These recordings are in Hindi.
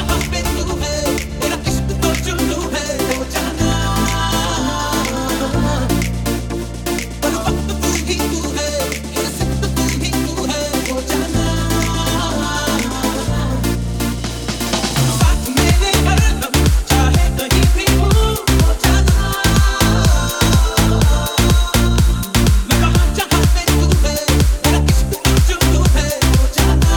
जहाँ पे तू है, मेरा इश्क तो जुनून है, हो जाना। पर वक्त तू ही तू है, ये सिर्फ तू ही तू है, हो जाना। साथ मेरे हरदम, चाहे कहीं भी हूँ, हो जाना। मैं कहाँ जहाँ पे तू है, मेरा इश्क तो जुनून है, हो जाना।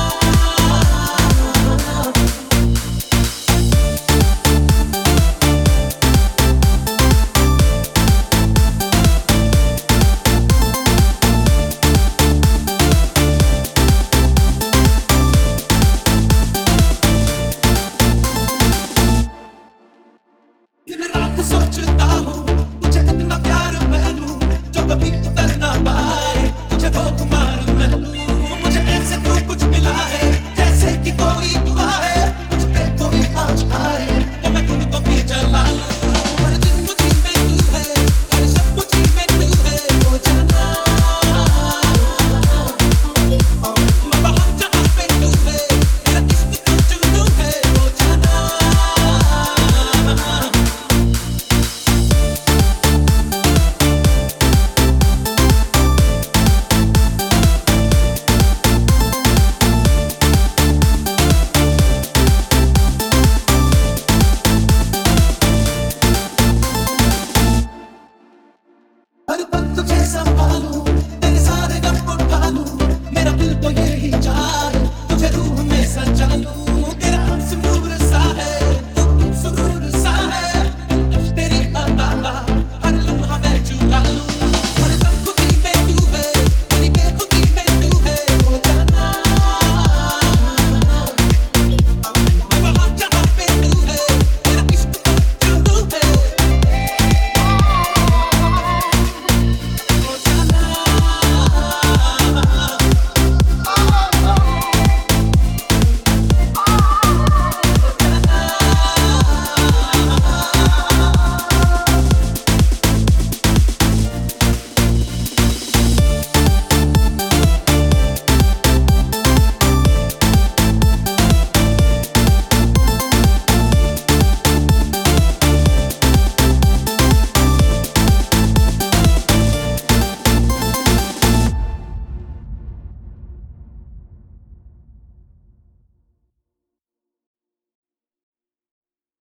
दिन रात सोचता हूँ तुझे इतना प्यार मैं लूं जो कभी उतर ना पाए तुझे वो खुमार मैं लूं मुझे ऐसे तो कुछ मिला है